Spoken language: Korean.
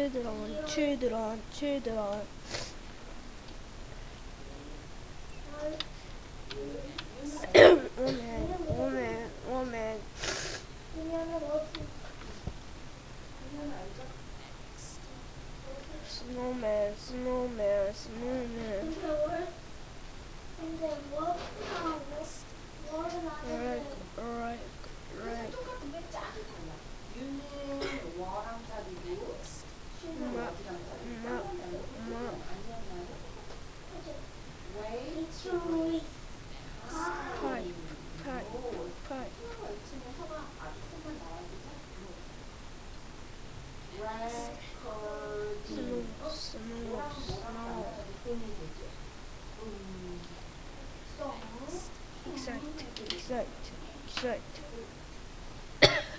children. woman. Snowman. Right. 똑같은 게 짝이 달라. 유는 워랑 짝이고 쉬는 어디랑 짝이고 Exact.